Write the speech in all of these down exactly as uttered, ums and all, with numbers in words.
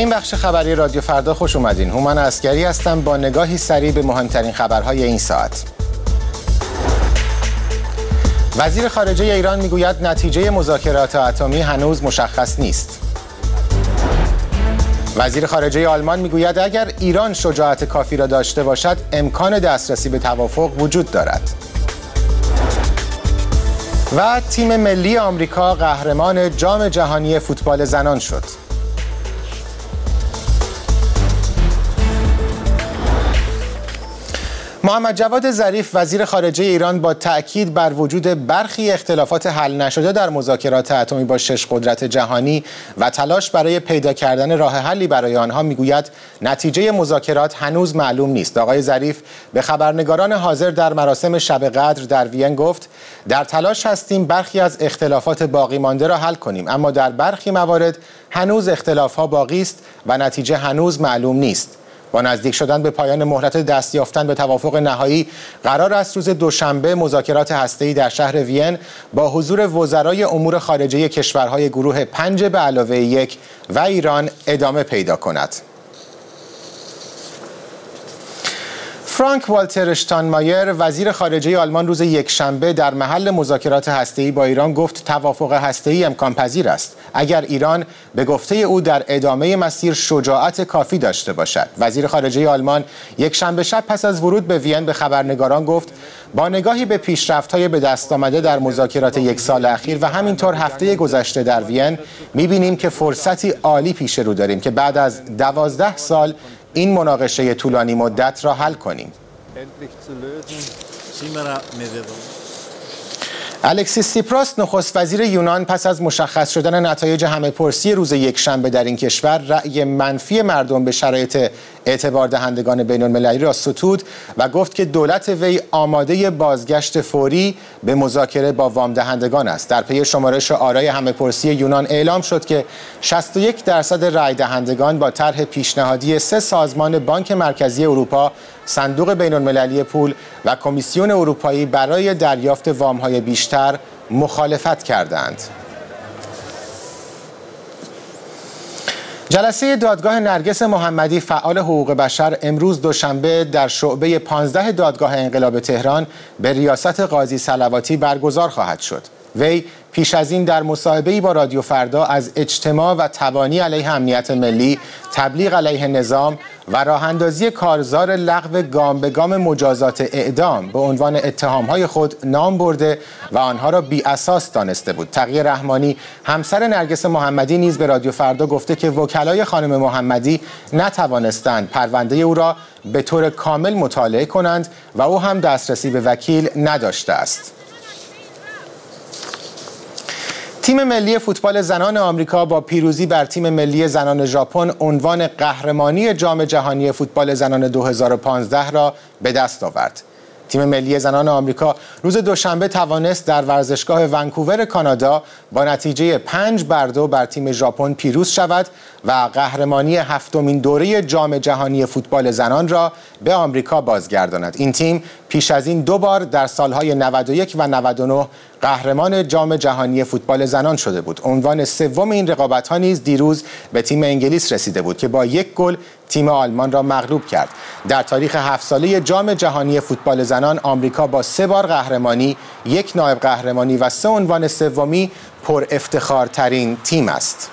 این بخش خبری رادیو فردا خوش اومدین. هومن عسگری هستم با نگاهی سریع به مهمترین خبرهای این ساعت. وزیر خارجه ایران میگوید نتیجه مذاکرات اتمی هنوز مشخص نیست. وزیر خارجه آلمان میگوید اگر ایران شجاعت کافی را داشته باشد امکان دسترسی به توافق وجود دارد. و تیم ملی آمریکا قهرمان جام جهانی فوتبال زنان شد. محمد جواد ظریف وزیر خارجه ایران با تأکید بر وجود برخی اختلافات حل نشده در مذاکرات اتمی با شش قدرت جهانی و تلاش برای پیدا کردن راه حلی برای آنها میگوید نتیجه مذاکرات هنوز معلوم نیست. آقای ظریف به خبرنگاران حاضر در مراسم شب قدر در وین گفت در تلاش هستیم برخی از اختلافات باقی مانده را حل کنیم، اما در برخی موارد هنوز اختلافها باقی است و نتیجه هنوز معلوم نیست. با نزدیک شدن به پایان مهلت دست یافتن به توافق نهایی قرار است روز دوشنبه مذاکرات هسته‌ای در شهر وین با حضور وزرای امور خارجه کشورهای گروه پنج به علاوه یک و ایران ادامه پیدا کند. فرانک والتر اشتاینمایر وزیر خارجه آلمان روز یکشنبه در محل مذاکرات هسته‌ای با ایران گفت توافق هسته‌ای امکان پذیر است اگر ایران به گفته او در ادامه مسیر شجاعت کافی داشته باشد. وزیر خارجه آلمان یکشنبه شب پس از ورود به وین به خبرنگاران گفت با نگاهی به پیشرفت‌های به دست آمده در مذاکرات یک سال اخیر و همینطور هفته گذشته در وین می‌بینیم که فرصتی عالی پیش رو داریم که بعد از دوازده سال این مناقشه طولانی مدت را حل کنیم. الکسیس سیپراس نخست وزیر یونان پس از مشخص شدن نتایج همه‌پرسی روز یکشنبه در این کشور رأی منفی مردم به شرایط اعتبار دهندگان بین‌المللی را ستود و گفت که دولت وی آماده بازگشت فوری به مذاکره با وام دهندگان است. در پی شمارش آرای همه‌پرسی یونان اعلام شد که شصت و یک درصد رأی دهندگان با طرح پیشنهادی سه سازمان بانک مرکزی اروپا، صندوق بین‌المللی پول و کمیسیون اروپایی برای دریافت وام‌های بیشتر مخالفت کردند. جلسه دادگاه نرگس محمدی فعال حقوق بشر امروز دوشنبه در شعبه پانزده دادگاه انقلاب تهران به ریاست قاضی صلواتی برگزار خواهد شد. وی پیش از این در مصاحبه‌ای با رادیو فردا از اجتماع و تبانی علیه امنیت ملی، تبلیغ علیه نظام و راه‌اندازی کارزار لغو گام به گام مجازات اعدام به عنوان اتهام‌های خود نام برده و آنها را بی‌اساس دانسته بود. تقی رحمانی همسر نرگس محمدی نیز به رادیو فردا گفته که وکلای خانم محمدی نتوانستند پرونده او را به طور کامل مطالعه کنند و او هم دسترسی به وکیل نداشته است. تیم ملی فوتبال زنان آمریکا با پیروزی بر تیم ملی زنان ژاپن عنوان قهرمانی جام جهانی فوتبال زنان دو هزار و پانزده را به دست آورد. تیم ملی زنان آمریکا روز دوشنبه توانست در ورزشگاه ونکوور کانادا با نتیجه پنج بر دو بر تیم ژاپن پیروز شود و قهرمانی هفتمین دوره جام جهانی فوتبال زنان را به آمریکا بازگرداند. این تیم پیش از این دو بار در سالهای نود و یک و نود و نه قهرمان جام جهانی فوتبال زنان شده بود. عنوان سوم این رقابت‌ها نیز دیروز به تیم انگلیس رسیده بود که با یک گل تیم آلمان را مغلوب کرد. در تاریخ هفت ساله جام جهانی فوتبال زنان آمریکا با سه بار قهرمانی، یک نایب قهرمانی و سه عنوان سومی پر افتخارترین تیم است.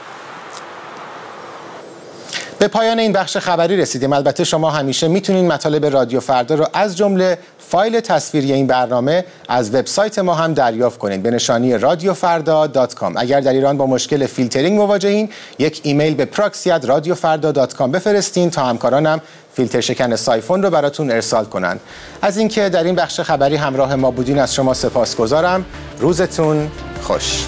به پایان این بخش خبری رسیدیم. البته شما همیشه میتونید مطالب رادیو فردا رو از جمله فایل تصویری این برنامه از وبسایت ما هم دریافت کنید به نشانی رادیو فردا دات کام. اگر در ایران با مشکل فیلترینگ مواجهین، یک ایمیل به پراکسی ات رادیو فردا دات کام بفرستین تا همکارانم فیلتر شکن سایفون رو براتون ارسال کنن. از اینکه در این بخش خبری همراه ما بودین از شما سپاسگزارم. روزتون خوش.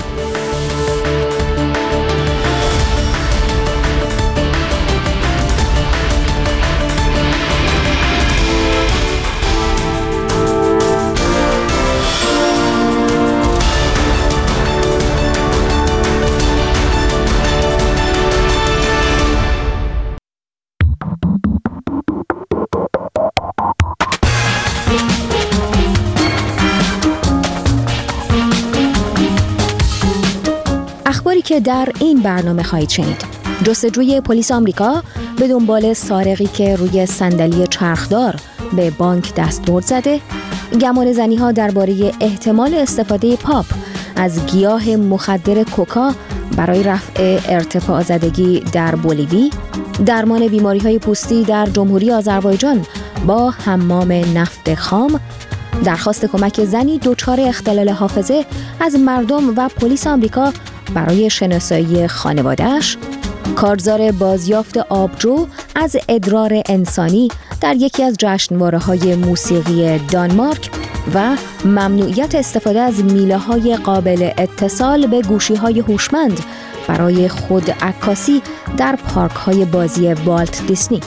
اخباری که در این برنامه خواهید شنید. جستجوی پلیس آمریکا به دنبال سارقی که روی صندلی چرخدار به بانک دستبرد زده، گمان زنی‌ها درباره احتمال استفاده پاپ از گیاه مخدر کوکا برای رفع ارتفاع زدگی در بولیوی، درمان بیماری‌های پوستی در جمهوری آذربایجان با حمام نفت خام، درخواست کمک زنی دچار اختلال حافظه از مردم و پلیس آمریکا برای شناسایی خانواده‌اش، کارزار بازیافت آبجو از ادرار انسانی در یکی از جشنواره‌های موسیقی دانمارک و ممنوعیت استفاده از میله‌های قابل اتصال به گوشی‌های هوشمند برای خود عکاسی در پارک‌های بازی والت دیسنی.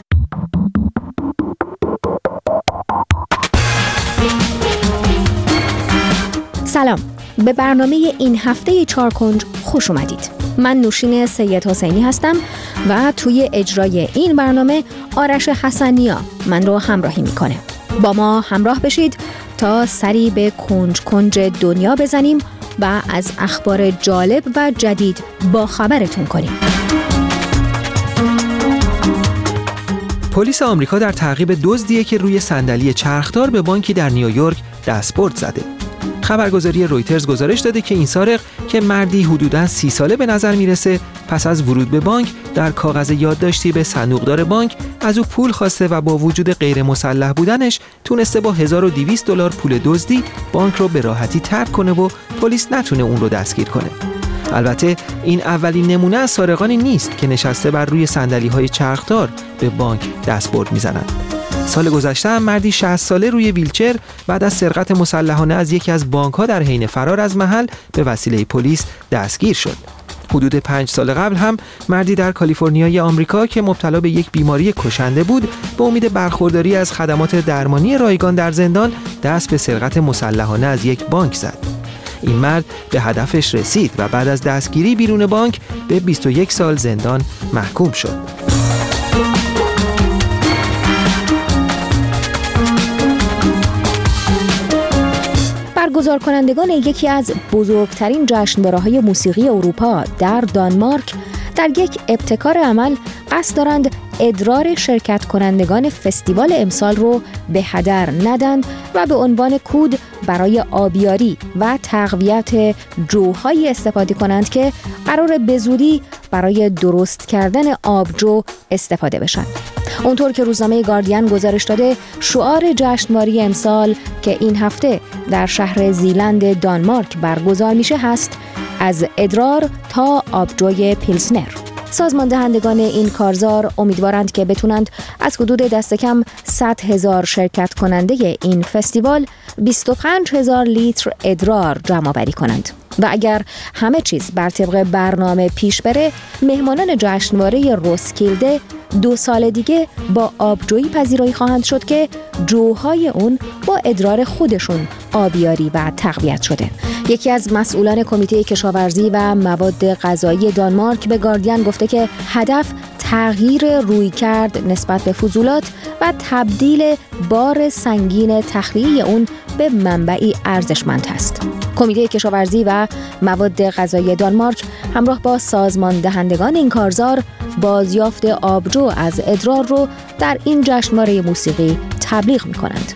سلام، به برنامه این هفته چارکنج خوش اومدید. من نوشین سید حسینی هستم و توی اجرای این برنامه آرش حسنیا من رو همراهی میکنه. با ما همراه بشید تا سری به کنج کنج دنیا بزنیم و از اخبار جالب و جدید با خبرتون کنیم. پلیس آمریکا در تعقیب دزدی که روی صندلی چرخدار به بانکی در نیویورک دستبرد زده. خبرگزاری رویترز گزارش داده که این سارق که مردی حدوداً سی ساله به نظر میرسه، پس از ورود به بانک در کاغذ یادداشتی به صندوقدار بانک از او پول خواسته و با وجود غیر مسلح بودنش تونسته با هزار و دویست دلار پول دزدی بانک رو به راحتی ترک کنه و پلیس نتونه اون رو دستگیر کنه. البته این اولین نمونه از سارقانی نیست که نشسته بر روی صندلی‌های چرخدار به بانک دستبرد میزنن. سال گذشته هم مردی شصت ساله روی ویلچر بعد از سرقت مسلحانه از یکی از بانک‌ها در حین فرار از محل به وسیله پلیس دستگیر شد. حدود پنج سال قبل هم مردی در کالیفرنیای آمریکا که مبتلا به یک بیماری کشنده بود، به امید برخورداری از خدمات درمانی رایگان در زندان دست به سرقت مسلحانه از یک بانک زد. این مرد به هدفش رسید و بعد از دستگیری بیرون بانک به بیست و یک سال زندان محکوم شد. برگزار کنندگان یکی از بزرگترین جشنواره‌های موسیقی اروپا در دانمارک در یک ابتکار عمل قصد دارند ادرار شرکت کنندگان فستیوال امسال رو به هدر ندن و به عنوان کود برای آبیاری و تقویت جوهایی استفاده کنند که قرار به زودی برای درست کردن آبجو استفاده بشن. اونطور که روزنامه گاردین گزارش داده، شعار جشنواره امسال که این هفته در شهر زیلند دانمارک برگزار میشه هست از ادرار تا آبجوی پیلسنر. سازمان دهندگان این کارزار امیدوارند که بتونند از حدود دست کم صد هزار شرکت کننده این فستیوال بیست و پنج هزار لیتر ادرار جمع آوری کنند و اگر همه چیز بر طبق برنامه پیش بره، مهمانان جشنواره روسکیلده دو سال دیگه با آبجویی پذیرایی خواهند شد که جوهای اون با ادرار خودشون آبیاری و تقویت شده. یکی از مسئولان کمیته کشاورزی و مواد غذایی دانمارک به گاردین گفته که هدف تغییر رویکرد نسبت به فضولات و تبدیل بار سنگین تخلیه اون به منبعی ارزشمند است. کمیته کشاورزی و مواد غذایی دانمارک همراه با سازمان دهندگان این کارزار بازیافت آبجو از ادرار رو در این جشنواره موسیقی تبلیغ می‌کنند.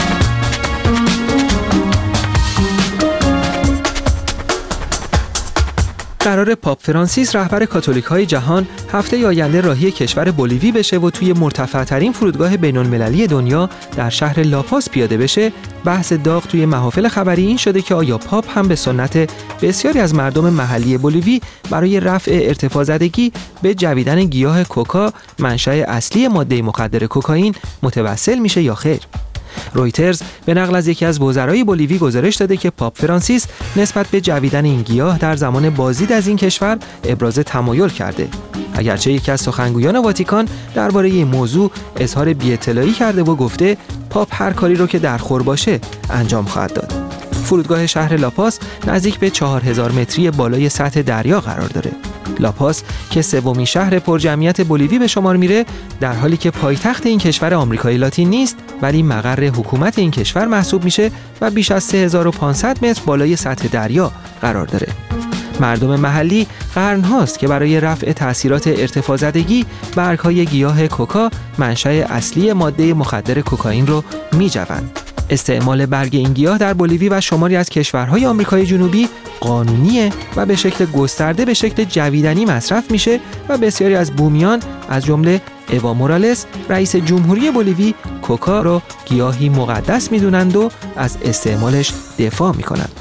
قرار پاپ فرانسیس رهبر کاتولیک‌های جهان هفته آینده راهی کشور بولیوی بشه و توی مرتفع‌ترین فرودگاه بین‌المللی دنیا در شهر لاپاس پیاده بشه. بحث داغ توی محافل خبری این شده که آیا پاپ هم به سنت بسیاری از مردم محلی بولیوی برای رفع ارتفاع زدگی به جویدن گیاه کوکا، منشأ اصلی ماده مخدر کوکائین، متوسل میشه یا خیر؟ رویترز به نقل از یکی از وزرای بولیوی گزارش داده که پاپ فرانسیس نسبت به جویدن این گیاه در زمان بازدید از این کشور ابراز تمایل کرده. اگرچه یکی از سخنگویان واتیکان درباره این موضوع اظهار بی‌اطلاعی کرده و گفته پاپ هر کاری رو که در خور باشه انجام خواهد داد. فرودگاه شهر لاپاس نزدیک به چهار هزار متری بالای سطح دریا قرار داره. لاپاس که سومین شهر پرجمعیت بولیوی به شمار میره، در حالی که پایتخت این کشور آمریکای لاتین نیست ولی مقر حکومت این کشور محسوب میشه و بیش از سه هزار و پانصد متر بالای سطح دریا قرار داره. مردم محلی قرن‌هاست که برای رفع تأثیرات ارتفاع زدگی برگ‌های گیاه کوکا منشأ اصلی ماده مخدر کوکائین رو می‌جوند. استعمال برگ این گیاه در بولیوی و شماری از کشورهای آمریکای جنوبی قانونیه و به شکل گسترده به شکل جویدنی مصرف میشه و بسیاری از بومیان از جمله اوا مورالس رئیس جمهوری بولیوی کوکا رو گیاهی مقدس میدونند و از استعمالش دفاع میکنند.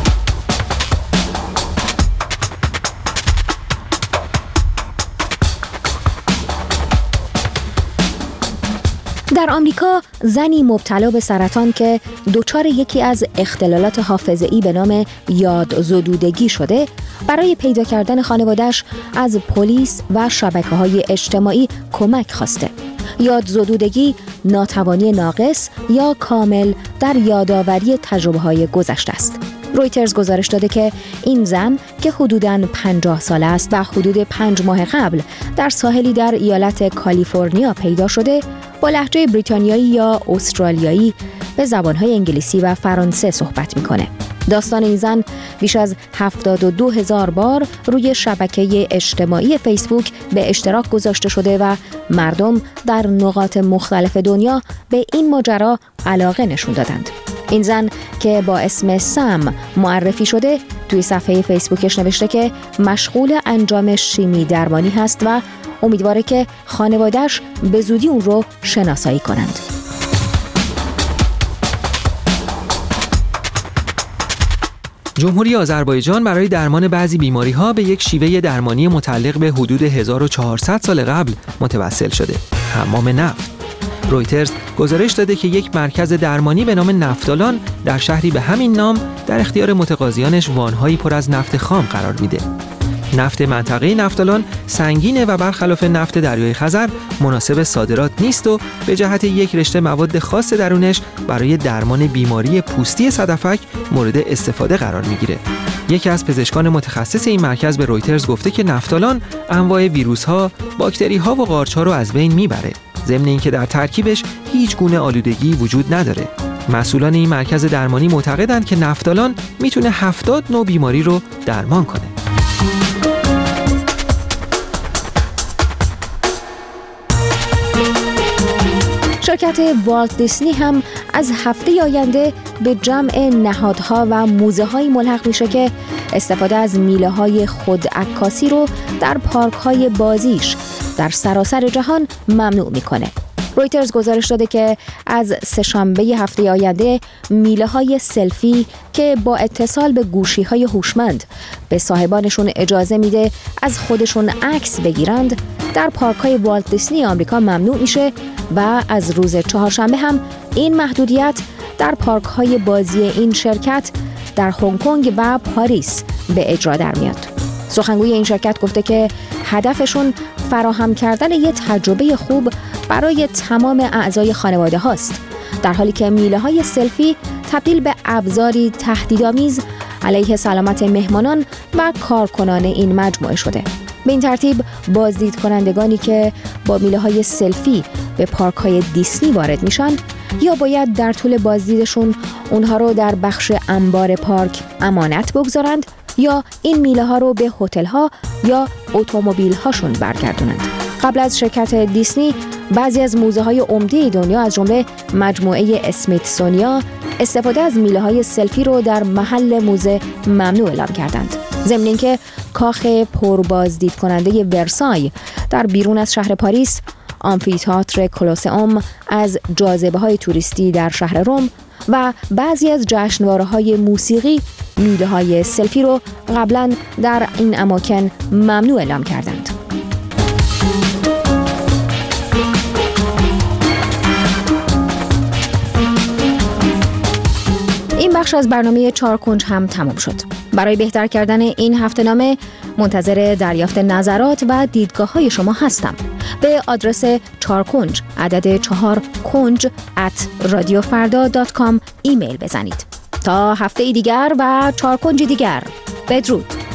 در آمریکا زنی مبتلا به سرطان که دچار یکی از اختلالات حافظه‌ای به نام یادزدودگی شده، برای پیدا کردن خانواده‌اش از پلیس و شبکه‌های اجتماعی کمک خواسته. یادزدودگی ناتوانی ناقص یا کامل در یادآوری تجربه‌های گذشته است. رویترز گزارش داده که این زن که حدوداً پنجاه ساله است و حدود پنج ماه قبل در ساحلی در ایالت کالیفرنیا پیدا شده، با لهجه بریتانیایی یا استرالیایی به زبانهای انگلیسی و فرانسه صحبت میکنه. داستان این زن بیش از هفتاد و دو هزار بار روی شبکه اجتماعی فیسبوک به اشتراک گذاشته شده و مردم در نقاط مختلف دنیا به این ماجرا علاقه نشون دادند. این زن که با اسم سم معرفی شده توی صفحه فیسبوکش نوشته که مشغول انجام شیمی درمانی هست و امیدواره که خانواده‌اش به زودی اون رو شناسایی کنند. جمهوری آذربایجان برای درمان بعضی بیماری‌ها به یک شیوه درمانی متعلق به حدود هزار و چهارصد سال قبل متوسل شده: حمام نفت. رویترز گزارش داده که یک مرکز درمانی به نام نفتالان در شهری به همین نام در اختیار متقاضیانش وان‌هایی پر از نفت خام قرار میده. نفت منطقه نفتالان سنگینه و برخلاف نفت دریای خزر مناسب صادرات نیست و به جهت یک رشته مواد خاص درونش برای درمان بیماری پوستی صدفک مورد استفاده قرار میگیره. یکی از پزشکان متخصص این مرکز به رویترز گفته که نفتالان انواع ویروس‌ها، باکتری‌ها و قارچ‌ها رو از بین میبره، ضمن اینکه در ترکیبش هیچ گونه آلودگی وجود نداره. مسئولان این مرکز درمانی معتقدند که نفتالان میتونه هفتاد نوع بیماری رو درمان کنه. شرکت والت دیسنی هم از هفته آینده به جمع نهادها و موزه‌های ملحق میشه که استفاده از میله‌های خودعکاسی رو در پارک‌های بازیش در سراسر جهان ممنوع میکنه. رویترز گزارش داده که از سه‌شنبه هفته آینده میله‌های سلفی که با اتصال به گوشی‌های هوشمند به صاحبانشون اجازه میده از خودشون عکس بگیرند در پارک‌های والت دیسنی آمریکا ممنوع میشه و از روز چهارشنبه هم این محدودیت در پارک‌های بازی این شرکت در هنگ کنگ و پاریس به اجرا در میاد. سخنگوی این شرکت گفته که هدفشون فراهم کردن یه تجربه خوب برای تمام اعضای خانواده هاست، در حالی که میله های سلفی تبدیل به ابزاری تهدیدآمیز علیه سلامت مهمانان و کارکنان این مجموعه شده. به این ترتیب بازدید کنندگانی که با میله های سلفی به پارک های دیسنی وارد میشن یا باید در طول بازدیدشون اونها رو در بخش انبار پارک امانت بگذارند یا این میله ها رو به هتل ها یا اتومبیل هاشون برگردونند. قبل از شرکت دیسنی بعضی از موزه های عمده دنیا از جمله مجموعه اسمیتسونیا استفاده از میله های سلفی رو در محل موزه ممنوع اعلام کردند. ضمن اینکه کاخ پربازدید کننده ورسای در بیرون از شهر پاریس، آمفی‌تئاتر کلوسئوم از جاذبه های توریستی در شهر روم و بعضی از جشنواره‌های موسیقی میله های سلفی رو قبلا در این اماکن ممنوع اعلام کردند. این بخش از برنامه چهار کنج هم تمام شد. برای بهتر کردن این هفته‌نامه منتظر دریافت نظرات و دیدگاه‌های شما هستم. به آدرس چهار کنج عدد چهار کنج ات رادیو فردا دات کام ایمیل بزنید. تا هفته دیگر و چهار کنج دیگر، بدرود.